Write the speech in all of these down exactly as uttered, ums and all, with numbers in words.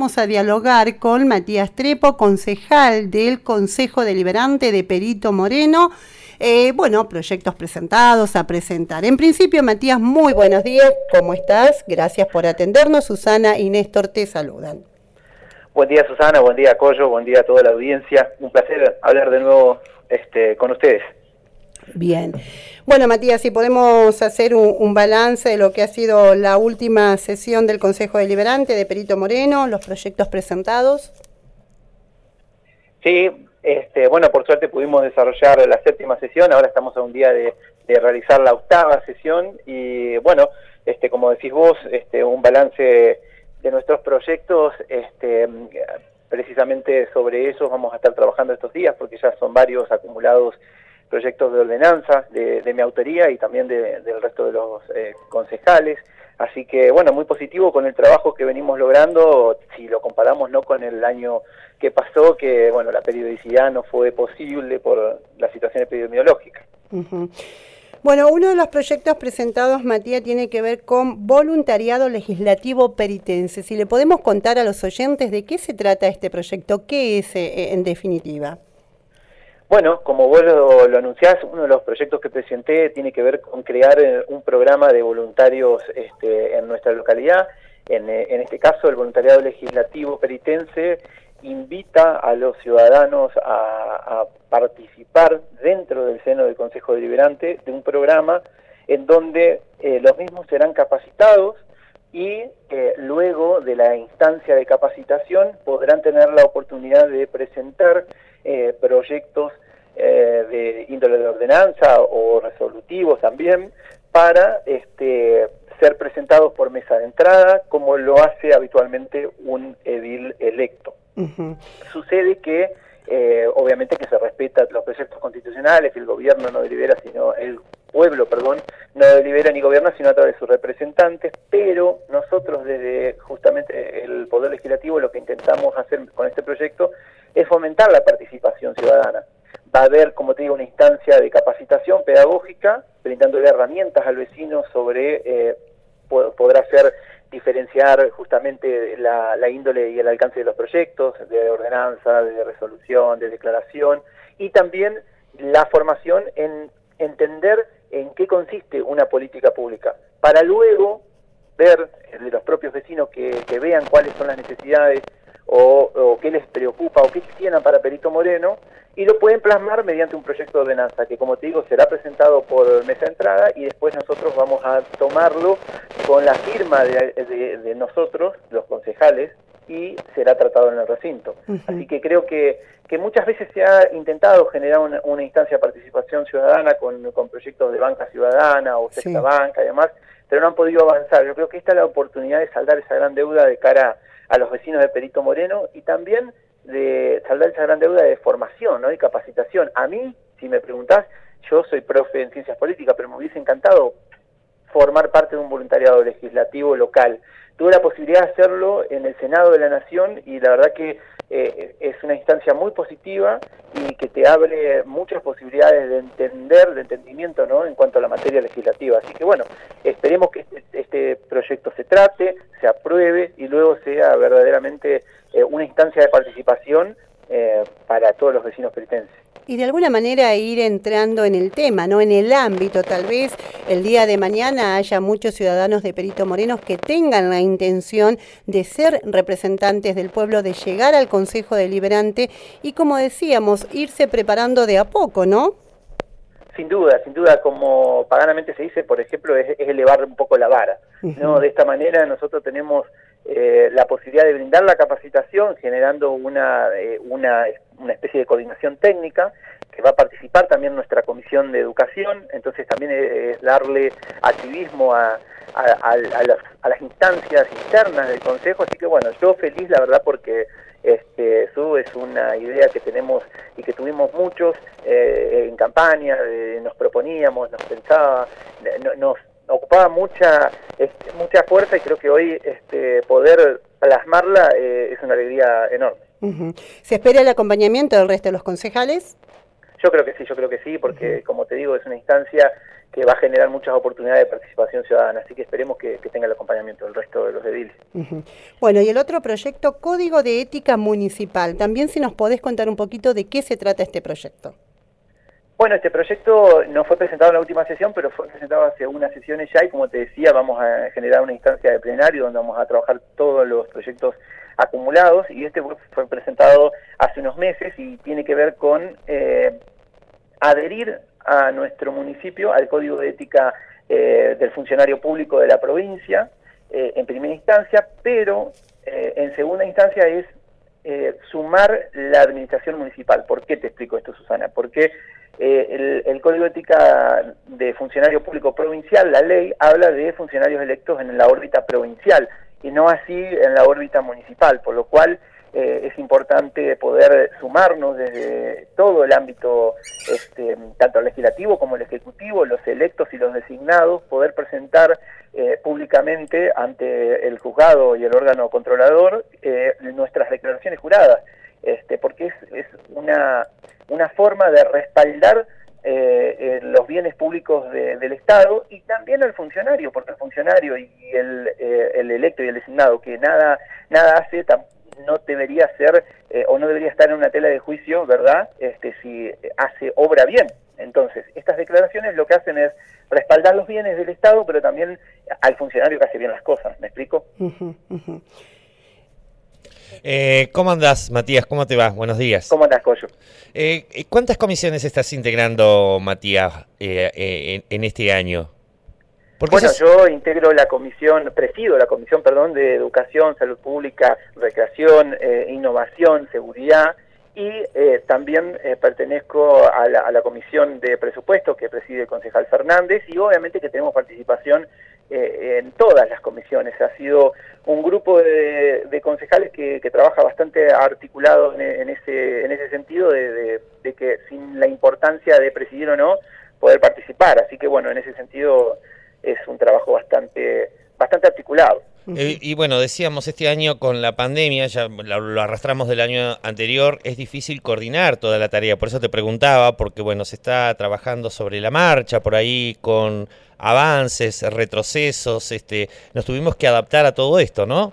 vamos a dialogar con Matías Trepo, concejal del Consejo Deliberante de Perito Moreno. Eh, bueno, proyectos presentados, a presentar. En principio, Matías, muy buenos días. ¿Cómo estás? Gracias por atendernos. Susana y Néstor te saludan. Buen día, Susana. Buen día, Coyo. Buen día a toda la audiencia. Un placer hablar de nuevo este, con ustedes. Bien. Bueno, Matías, si podemos hacer un, un balance de lo que ha sido la última sesión del Consejo Deliberante de Perito Moreno, los proyectos presentados. Sí, este, bueno, por suerte pudimos desarrollar la séptima sesión, ahora estamos a un día de, de realizar la octava sesión y bueno, este, como decís vos, este, un balance de nuestros proyectos, este, precisamente sobre esos vamos a estar trabajando estos días porque ya son varios acumulados proyectos de ordenanza de, de mi autoría y también de, del resto de los eh, concejales, así que bueno, muy positivo con el trabajo que venimos logrando, si lo comparamos no con el año que pasó, que bueno, la periodicidad no fue posible por la situación epidemiológica. Uh-huh. Bueno, uno de los proyectos presentados, Matías, tiene que ver con voluntariado legislativo peritense. Si le podemos contar a los oyentes de qué se trata este proyecto, ¿qué es eh, en definitiva? Bueno, como vos lo, lo anunciás, uno de los proyectos que presenté tiene que ver con crear un programa de voluntarios este, en nuestra localidad. En, en este caso, el voluntariado legislativo peritense invita a los ciudadanos a, a participar dentro del seno del Consejo Deliberante de un programa en donde eh, los mismos serán capacitados y eh, luego de la instancia de capacitación podrán tener la oportunidad de presentar eh, proyectos eh, de índole de ordenanza o resolutivos también para este, ser presentados por mesa de entrada, como lo hace habitualmente un edil electo. Uh-huh. Sucede que, eh, obviamente que se respetan los preceptos constitucionales, que el gobierno no delibera, sino el pueblo, perdón, no delibera ni gobierna, sino a través de sus representantes, pero nosotros desde justamente el Poder Legislativo lo que intentamos hacer con este proyecto es fomentar la participación ciudadana. Va a haber, como te digo, una instancia de capacitación pedagógica, brindándole herramientas al vecino sobre, eh, podrá ser diferenciar justamente la, la índole y el alcance de los proyectos, de ordenanza, de resolución, de declaración, y también la formación en entender en qué consiste una política pública, para luego ver de los propios vecinos que, que vean cuáles son las necesidades o, o qué les preocupa o qué quisieran para Perito Moreno, y lo pueden plasmar mediante un proyecto de ordenanza que, como te digo, será presentado por mesa de entrada y después nosotros vamos a tomarlo con la firma de, de, de nosotros, los concejales, y será tratado en el recinto. Uh-huh. Así que creo que, que muchas veces se ha intentado generar una, una instancia de participación ciudadana con, con proyectos de banca ciudadana o sexta sí. banca y demás, pero no han podido avanzar. Yo creo que esta es la oportunidad de saldar esa gran deuda de cara a los vecinos de Perito Moreno y también de saldar esa gran deuda de formación, ¿no? Y capacitación. A mí, si me preguntás, yo soy profe en ciencias políticas, pero me hubiese encantado formar parte de un voluntariado legislativo local. Tuve la posibilidad de hacerlo en el Senado de la Nación y la verdad que eh, es una instancia muy positiva y que te abre muchas posibilidades de entender, de entendimiento, ¿no? En cuanto a la materia legislativa. Así que bueno, esperemos que este, este proyecto se trate, se apruebe y luego sea verdaderamente eh, una instancia de participación eh, para todos los vecinos peritenses. Y de alguna manera ir entrando en el tema, ¿no? En el ámbito, tal vez el día de mañana haya muchos ciudadanos de Perito Moreno que tengan la intención de ser representantes del pueblo, de llegar al Consejo Deliberante y, como decíamos, irse preparando de a poco, ¿no? Sin duda, sin duda, como paganamente se dice, por ejemplo, es, es elevar un poco la vara, ¿no? De esta manera nosotros tenemos eh, la posibilidad de brindar la capacitación generando una, eh, una, una especie de coordinación técnica que va a participar también nuestra Comisión de Educación, entonces también es darle activismo a, a, a, a, las, a las instancias internas del Consejo, así que bueno, yo feliz la verdad porque este, eso es una idea que tenemos y que tuvimos muchos eh, en campaña, eh, nos proponíamos, nos pensaba, no, nos ocupaba mucha este, mucha fuerza y creo que hoy este, poder plasmarla eh, es una alegría enorme. Uh-huh. ¿Se espera el acompañamiento del resto de los concejales? Yo creo que sí, yo creo que sí, porque uh-huh. como te digo, es una instancia que va a generar muchas oportunidades de participación ciudadana, así que esperemos que, que tenga el acompañamiento del resto de los ediles. Uh-huh. Bueno, y el otro proyecto, Código de Ética Municipal, también si nos podés contar un poquito de qué se trata este proyecto. Bueno, este proyecto no fue presentado en la última sesión, pero fue presentado hace unas sesiones ya, y como te decía, vamos a generar una instancia de plenario donde vamos a trabajar todos los proyectos acumulados, y este fue presentado hace unos meses y tiene que ver con eh, adherir a nuestro municipio al Código de Ética eh, del funcionario público de la provincia, eh, en primera instancia, pero eh, en segunda instancia es eh, sumar la administración municipal. ¿Por qué te explico esto, Susana? Porque eh, el, el Código de Ética de funcionario público provincial, la ley, habla de funcionarios electos en la órbita provincial y no así en la órbita municipal, por lo cual Eh, es importante poder sumarnos desde todo el ámbito, este, tanto el legislativo como el ejecutivo, los electos y los designados, poder presentar eh, públicamente ante el juzgado y el órgano controlador eh, nuestras declaraciones juradas, este, porque es, es una, una forma de respaldar eh, eh, los bienes públicos de, del Estado, y también al funcionario, porque el funcionario y el, eh, el electo y el designado, que nada, nada hace, tampoco no debería ser eh, o no debería estar en una tela de juicio, ¿verdad? Este, si hace obra bien. Entonces, estas declaraciones lo que hacen es respaldar los bienes del Estado, pero también al funcionario que hace bien las cosas. ¿Me explico? Uh-huh, uh-huh. Eh, ¿Cómo andás, Matías? ¿Cómo te va? Buenos días. ¿Cómo andás, Coyo? Eh, ¿Cuántas comisiones estás integrando, Matías, eh, eh, en, en este año? Bueno, sos... yo integro la comisión, presido la comisión, perdón, de Educación, Salud Pública, Recreación, eh, Innovación, Seguridad, y eh, también eh, pertenezco a la, a la comisión de presupuestos que preside el concejal Fernández, y obviamente que tenemos participación eh, en todas las comisiones. Ha sido un grupo de, de concejales que, que trabaja bastante articulado en, en, ese, en ese sentido de, de, de que sin la importancia de presidir o no, poder participar. Así que bueno, en ese sentido es un trabajo bastante bastante articulado. Eh, y bueno, decíamos, este año con la pandemia, ya lo, lo arrastramos del año anterior, es difícil coordinar toda la tarea, por eso te preguntaba, porque bueno, se está trabajando sobre la marcha, por ahí con avances, retrocesos, este, nos tuvimos que adaptar a todo esto, ¿no?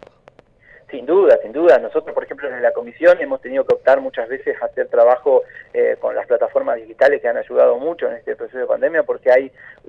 Sin duda, sin duda. Nosotros, por ejemplo, en la comisión hemos tenido que optar muchas veces a hacer trabajo eh, con las plataformas digitales que han ayudado mucho en este proceso de pandemia, porque hay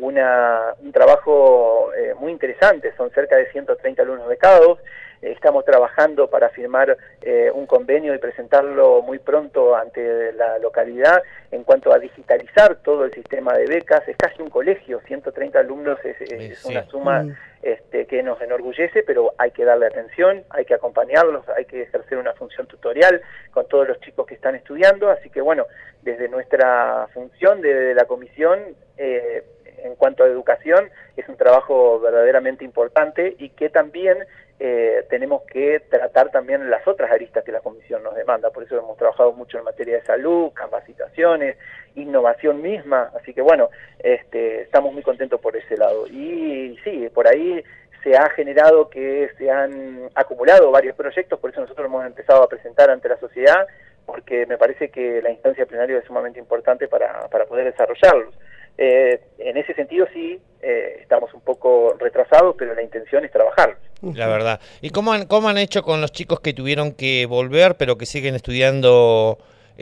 una, un trabajo eh, muy interesante. Son cerca de ciento treinta alumnos becados. Estamos trabajando para firmar eh, un convenio y presentarlo muy pronto ante la localidad en cuanto a digitalizar todo el sistema de becas. Es casi un colegio, ciento treinta alumnos es, es sí. una suma este, que nos enorgullece, pero hay que darle atención, hay que acompañarlos, hay que ejercer una función tutorial con todos los chicos que están estudiando. Así que bueno, desde nuestra función, desde la comisión, eh, en cuanto a educación, es un trabajo verdaderamente importante y que también eh, tenemos que tratar también las otras aristas que la comisión nos demanda. Por eso hemos trabajado mucho en materia de salud, capacitaciones, innovación misma. Así que bueno, este, estamos muy contentos por ese lado. Y sí, por ahí se ha generado que se han acumulado varios proyectos, por eso nosotros hemos empezado a presentar ante la sociedad, porque me parece que la instancia plenaria es sumamente importante para, para poder desarrollarlos. Eh, en ese sentido sí, eh, estamos un poco retrasados, pero la intención es trabajar. La verdad. ¿Y cómo han, cómo han hecho con los chicos que tuvieron que volver, pero que siguen estudiando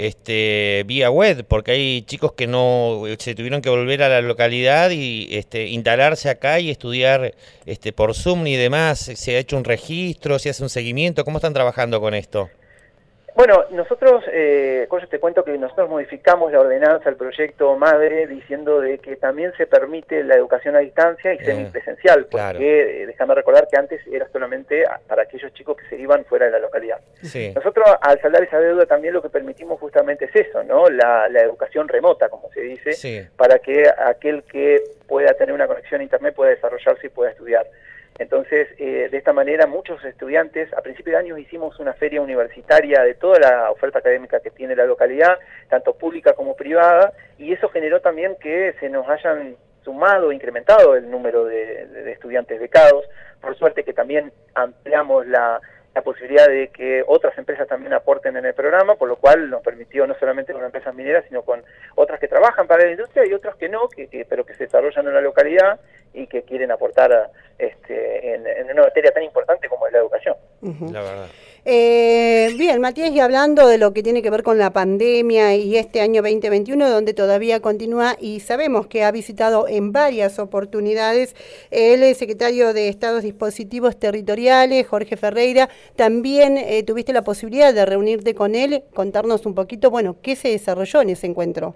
este vía web? Porque hay chicos que no se tuvieron que volver a la localidad y este, instalarse acá y estudiar este por Zoom y demás. ¿Se ha hecho un registro? ¿Se hace un seguimiento? ¿Cómo están trabajando con esto? Bueno, nosotros, eh, Coyo, te cuento que nosotros modificamos la ordenanza, el proyecto madre, diciendo de que también se permite la educación a distancia y eh, semipresencial, porque claro. eh, déjame recordar que antes era solamente para aquellos chicos que se iban fuera de la localidad. Sí. Nosotros, al saldar esa deuda, también lo que permitimos justamente es eso, ¿no? La, la educación remota, como se dice, sí. para que aquel que pueda tener una conexión a internet pueda desarrollarse y pueda estudiar. Entonces, eh, de esta manera, muchos estudiantes, a principios de año hicimos una feria universitaria de toda la oferta académica que tiene la localidad, tanto pública como privada, y eso generó también que se nos hayan sumado, incrementado el número de, de, de estudiantes becados. Por suerte que también ampliamos la, la posibilidad de que otras empresas también aporten en el programa, por lo cual nos permitió no solamente con empresas mineras, sino con otras que trabajan para la industria y otras que no, que, que, pero que se desarrollan en la localidad y que quieren aportar a, este, en, en una materia tan importante como es la educación. Uh-huh. La verdad. Eh, bien, Matías, y hablando de lo que tiene que ver con la pandemia y este año veinte veintiuno, donde todavía continúa, y sabemos que ha visitado en varias oportunidades el secretario de Estados Dispositivos Territoriales, Jorge Ferreira, también eh, tuviste la posibilidad de reunirte con él, contarnos un poquito, bueno, qué se desarrolló en ese encuentro.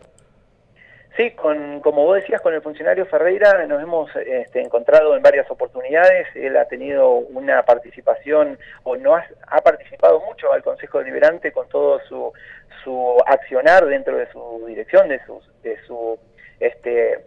Sí, con, como vos decías, con el funcionario Ferreira nos hemos este, encontrado en varias oportunidades. Él ha tenido una participación, o no ha, ha participado mucho al Consejo Deliberante con todo su, su accionar dentro de su dirección, de su, de su, este,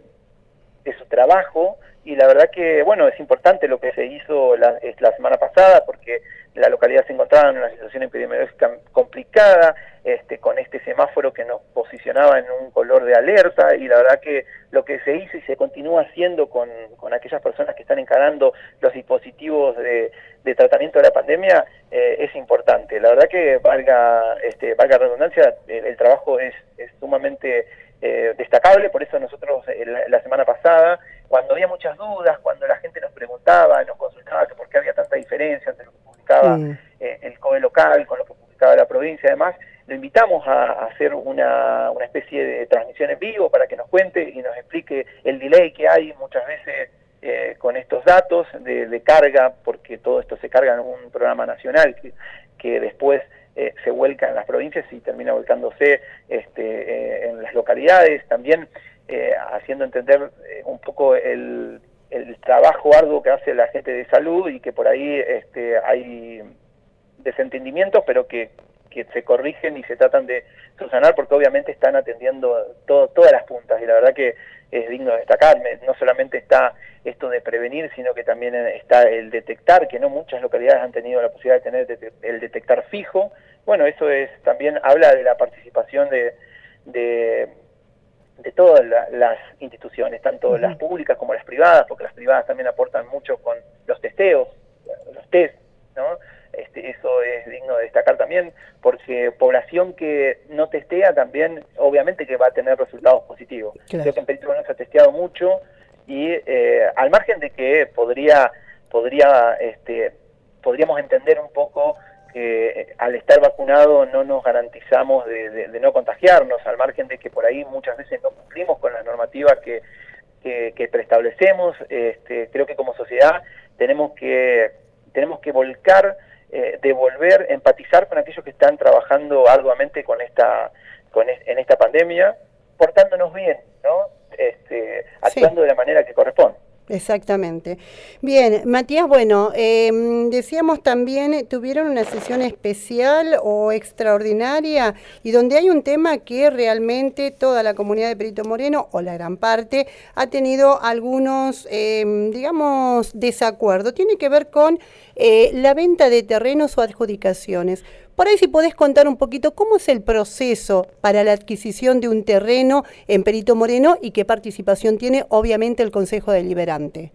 de su trabajo. Y la verdad que, bueno, es importante lo que se hizo la, la semana pasada, porque la localidad se encontraba en una situación epidemiológica complicada, este, con este semáforo que nos posicionaba en un color de alerta, y la verdad que lo que se hizo y se continúa haciendo con, con aquellas personas que están encarando los dispositivos de, de tratamiento de la pandemia eh, es importante. La verdad que, valga, este, valga redundancia, el, el trabajo es, es sumamente eh, destacable. Por eso nosotros eh, la, la semana pasada, cuando había muchas dudas, cuando la gente nos preguntaba, nos consultaba que por qué había tanta diferencia entre lo que publicaba mm. eh, el C O E local con lo que publicaba la provincia, además, lo invitamos a, a hacer una, una especie de transmisión en vivo para que nos cuente y nos explique el delay que hay muchas veces eh, con estos datos de, de carga, porque todo esto se carga en un programa nacional que, que después eh, se vuelca en las provincias y termina volcándose este, eh, en las localidades, también eh, haciendo entender eh, un poco el, el trabajo arduo que hace la gente de salud y que por ahí este, hay desentendimientos, pero que que se corrigen y se tratan de subsanar, porque obviamente están atendiendo todo, todas las puntas, y la verdad que es digno de destacar. No solamente está esto de prevenir, sino que también está el detectar, que no muchas localidades han tenido la posibilidad de tener el detectar fijo. Bueno, eso es también habla de la participación de, de, de todas la, las instituciones, tanto uh-huh. las públicas como las privadas, porque las privadas también aportan mucho con los testeos, los test, ¿no? Este, eso es digno de destacar también, porque población que no testea también, obviamente que va a tener resultados positivos. Claro. Creo que en Perito Moreno se ha testeado mucho y eh, al margen de que podría, podría, este, podríamos entender un poco que al estar vacunado no nos garantizamos de, de, de no contagiarnos, al margen de que por ahí muchas veces no cumplimos con las normativas que, que, que preestablecemos. Este, creo que como sociedad tenemos que, tenemos que volcar Eh, devolver, empatizar con aquellos que están trabajando arduamente con esta, con es, en esta pandemia, portándonos bien, ¿no? Este, actuando sí. de la manera que corresponde. Exactamente. Bien, Matías, bueno, eh, decíamos también, tuvieron una sesión especial o extraordinaria y donde hay un tema que realmente toda la comunidad de Perito Moreno, o la gran parte, ha tenido algunos, eh, digamos, desacuerdos. Tiene que ver con eh, la venta de terrenos o adjudicaciones. Por ahí si podés contar un poquito cómo es el proceso para la adquisición de un terreno en Perito Moreno y qué participación tiene obviamente el Consejo Deliberante.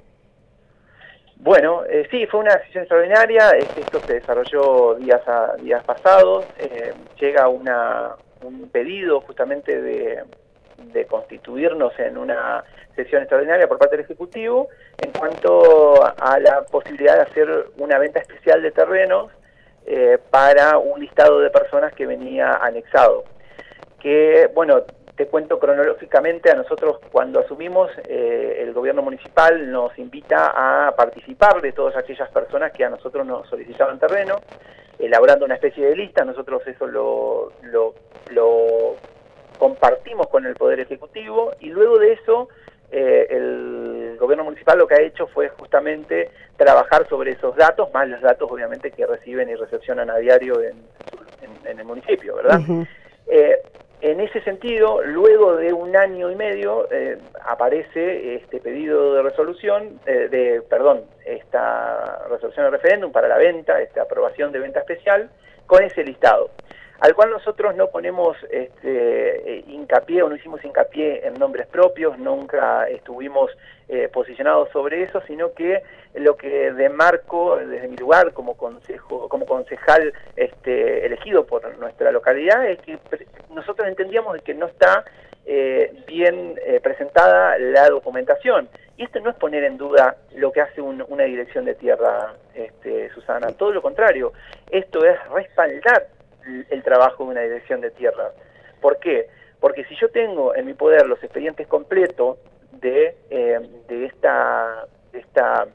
Bueno, eh, sí, fue una decisión extraordinaria. Esto se desarrolló días, a, días pasados. Eh, llega una, un pedido justamente de, de constituirnos en una sesión extraordinaria por parte del Ejecutivo en cuanto a la posibilidad de hacer una venta especial de terrenos Eh, para un listado de personas que venía anexado. Que, bueno, te cuento cronológicamente, a nosotros cuando asumimos, eh, el gobierno municipal nos invita a participar de todas aquellas personas que a nosotros nos solicitaban terreno, elaborando una especie de lista. Nosotros eso lo, lo, lo compartimos con el Poder Ejecutivo, y luego de eso Eh, el gobierno municipal lo que ha hecho fue justamente trabajar sobre esos datos, más los datos obviamente que reciben y recepcionan a diario en, en, en el municipio, ¿verdad? Uh-huh. eh, en ese sentido, luego de un año y medio, eh, aparece este pedido de resolución, eh, de, perdón, esta resolución de referéndum para la venta, esta aprobación de venta especial, con ese listado. al cual nosotros no ponemos este, eh, hincapié o no hicimos hincapié en nombres propios, nunca estuvimos eh, posicionados sobre eso, sino que lo que demarco desde mi lugar como consejo, como concejal este, elegido por nuestra localidad, es que nosotros entendíamos que no está eh, bien eh, presentada la documentación. Y esto no es poner en duda lo que hace un, una dirección de tierra, este, Susana, todo lo contrario, esto es respaldar el, el trabajo de una dirección de tierra. ¿Por qué? Porque si yo tengo en mi poder los expedientes completos de, eh, de, esta, de, esta,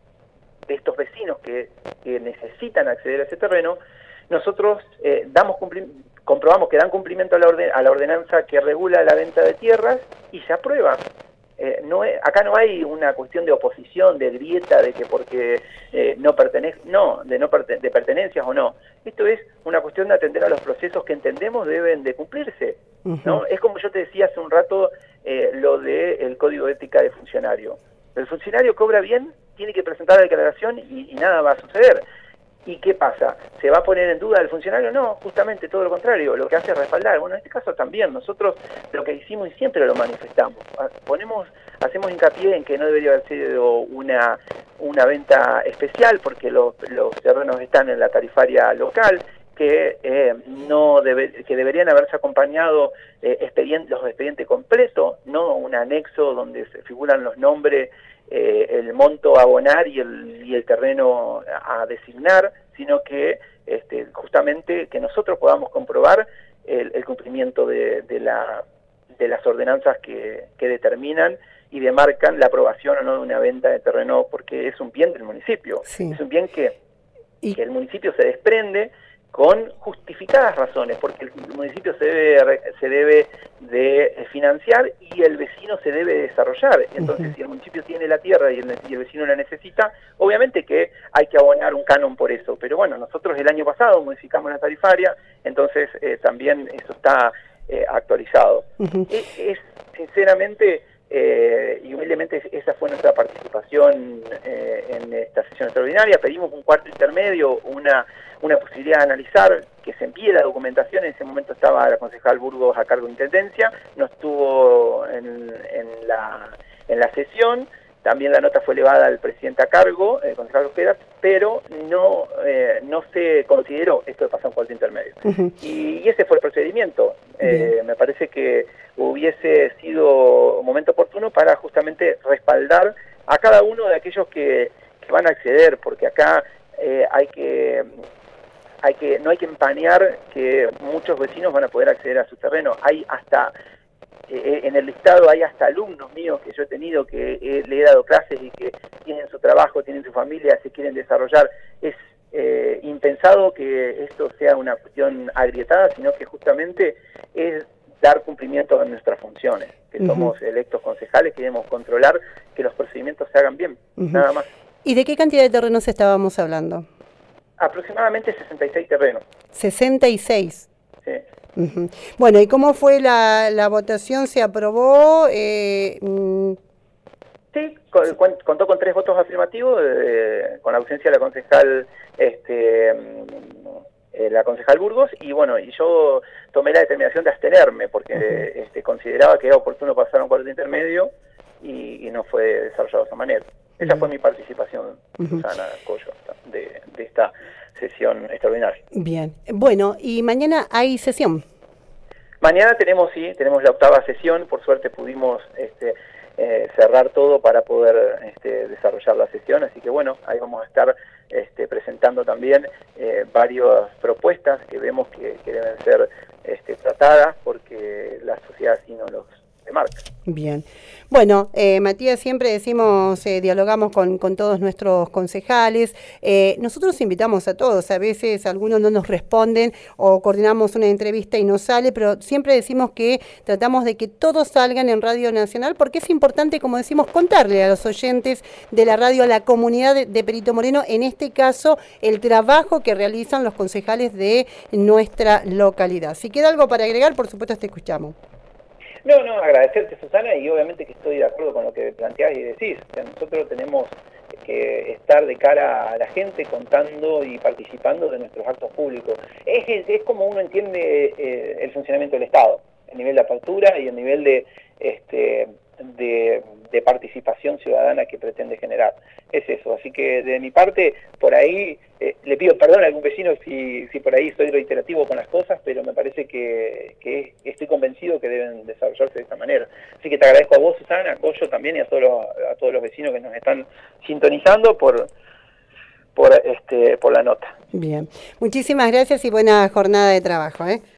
de estos vecinos que, que necesitan acceder a ese terreno, nosotros eh, damos comprobamos que dan cumplimiento a la, orden, a la ordenanza que regula la venta de tierras y se aprueba. Eh, no es, acá no hay una cuestión de oposición, de grieta, de que porque eh, no pertenece, no, de no perte, de pertenencias o no. Esto es una cuestión de atender a los procesos que entendemos deben de cumplirse, ¿no? Uh-huh. Es como yo te decía hace un rato eh, lo del código de ética de funcionario. El funcionario cobra bien, tiene que presentar la declaración y, y nada va a suceder. ¿Y qué pasa? ¿Se va a poner en duda el funcionario? No, justamente todo lo contrario, lo que hace es respaldar. Bueno, en este caso también, nosotros lo que hicimos y siempre lo manifestamos, ponemos, hacemos hincapié en que no debería haber sido una, una venta especial porque los, los terrenos están en la tarifaria local, que eh, no debe, que deberían haberse acompañado eh, expediente, los expedientes completos, no un anexo donde se figuran los nombres, Eh, el monto a abonar y el, y el terreno a, a designar, sino que este, justamente que nosotros podamos comprobar el, el cumplimiento de, de, la, de las ordenanzas que, que determinan y demarcan la aprobación o no de una venta de terreno, porque es un bien del municipio, sí. Es un bien que, ¿Y? que el municipio se desprende con justificadas razones, porque el municipio se debe, se debe de financiar y el vecino se debe desarrollar. Entonces, uh-huh. si el municipio tiene la tierra y el, y el vecino la necesita, obviamente que hay que abonar un canon por eso. Pero bueno, nosotros el año pasado modificamos la tarifaria, entonces eh, también eso está eh, actualizado. Uh-huh. es, es, sinceramente, eh, y humildemente esa fue nuestra participación eh, en esta sesión extraordinaria. Pedimos un cuarto intermedio, una una posibilidad de analizar, que se envíe la documentación. En ese momento estaba la concejal Burgos a cargo de Intendencia, no estuvo en, en, la, en la sesión, también la nota fue elevada al presidente a cargo, el concejal Ojeda, pero no, eh, no se consideró esto de pasar un cuarto intermedio. Uh-huh. y, y ese fue el procedimiento. Eh, me parece que hubiese sido un momento oportuno para justamente respaldar a cada uno de aquellos que, que van a acceder, porque acá eh, hay que... Hay que, no hay que empañar que muchos vecinos van a poder acceder a su terreno. Hay hasta, eh, en el listado hay hasta alumnos míos que yo he tenido, que eh, le he dado clases y que tienen su trabajo, tienen su familia, se quieren desarrollar. Es eh, impensado que esto sea una cuestión agrietada, sino que justamente es dar cumplimiento a nuestras funciones, que uh-huh. somos electos concejales, que debemos controlar que los procedimientos se hagan bien, uh-huh. nada más. ¿Y de qué cantidad de terrenos estábamos hablando? Aproximadamente sesenta y seis terrenos. ¿sesenta y seis? Sí. Uh-huh. Bueno, ¿y cómo fue la, la votación? ¿Se aprobó? Eh, mm... Sí, con, con, contó con tres votos afirmativos, eh, con la ausencia de la concejal este, eh, la concejal Burgos, y bueno, y yo tomé la determinación de abstenerme, porque uh-huh. este, consideraba que era oportuno pasar a un cuarto intermedio, y, y no fue desarrollado de esa manera. Esa fue mi participación, uh-huh. Susana Coyo, de, de esta sesión extraordinaria. Bien. Bueno, ¿y mañana hay sesión? Mañana tenemos, sí, tenemos la octava sesión. Por suerte pudimos este, eh, cerrar todo para poder este, desarrollar la sesión. Así que bueno, ahí vamos a estar este, presentando también eh, varias propuestas que vemos que, que deben ser este, tratadas, porque la sociedad así no los demarca. Bien. Bueno, eh, Matías, siempre decimos, eh, dialogamos con, con todos nuestros concejales. Eh, nosotros invitamos a todos, a veces algunos no nos responden o coordinamos una entrevista y no sale, pero siempre decimos que tratamos de que todos salgan en Radio Nacional, porque es importante, como decimos, contarle a los oyentes de la radio, a la comunidad de, de Perito Moreno, en este caso, el trabajo que realizan los concejales de nuestra localidad. Si queda algo para agregar, por supuesto te escuchamos. No, no, agradecerte, Susana, y obviamente que estoy de acuerdo con lo que planteás y decís. O sea, nosotros tenemos que estar de cara a la gente contando y participando de nuestros actos públicos. Es, es, es como uno entiende eh, el funcionamiento del Estado, el nivel de apertura y el nivel de, este, de, de participación ciudadana que pretende generar. Es eso, así que de mi parte, por ahí, eh, le pido perdón a algún vecino si, si por ahí soy reiterativo con las cosas, pero me parece que, que estoy convencido que deben desarrollarse de esta manera. Así que te agradezco a vos, Susana, a Coyo también y a todos los, a todos los vecinos que nos están sintonizando por, por, este, por la nota. Bien, muchísimas gracias y buena jornada de trabajo, ¿eh?